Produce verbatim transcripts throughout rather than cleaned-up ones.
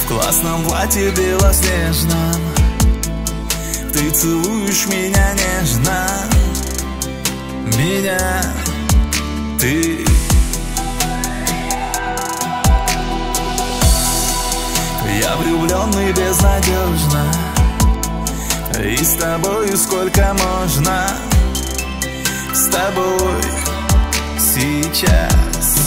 В классном платье белоснежном ты целуешь меня нежно. Меня ты. Я влюбленный безнадежно, и с тобою сколько можно. С тобой сейчас.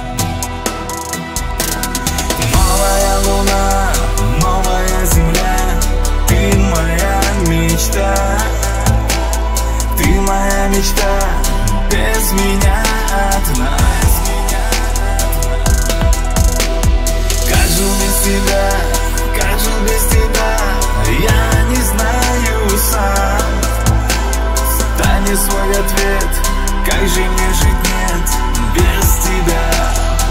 Новая луна, новая земля, ты моя мечта. Ты моя мечта, без меня одна. Как жил без тебя, как жил без тебя, я не знаю сам. Танец свой ответ, как же мне жить нет без тебя.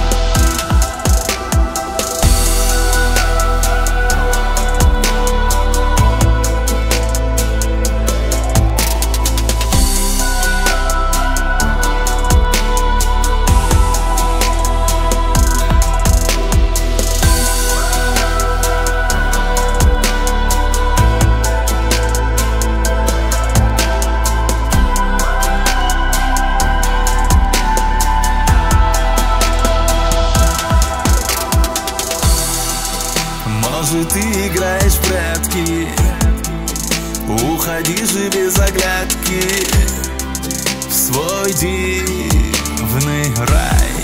Может, ты играешь в прятки, уходи же без оглядки в свой дивный рай.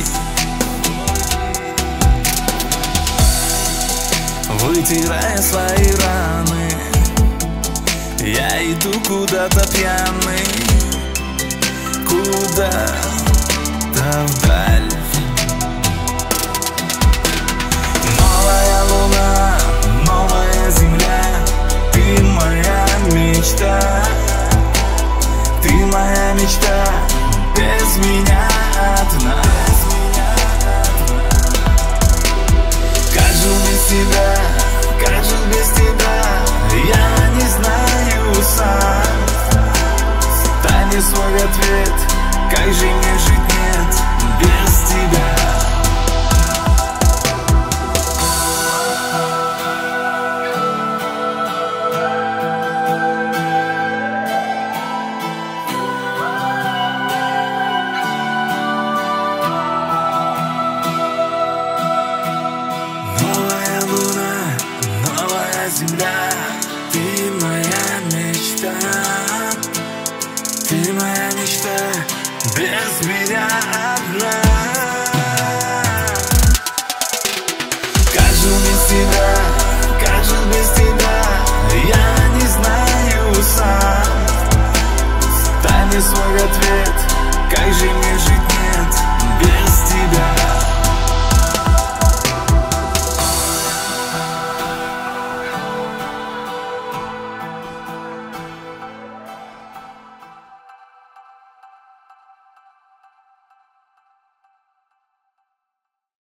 Вытирая свои раны, я иду куда-то пьяный, куда-то вдаль. Новая луна, новая земля, ты моя мечта. Ты моя мечта, без меня одна. Как жил без тебя, как жил без тебя, я не знаю сам. Танец свой ответ, как же мне жить нет без тебя. Земля, ты моя мечта. Ты моя мечта, без меня одна. Как жил без тебя, как жил без тебя, я не знаю сам. Дай мне свой ответ, как же мне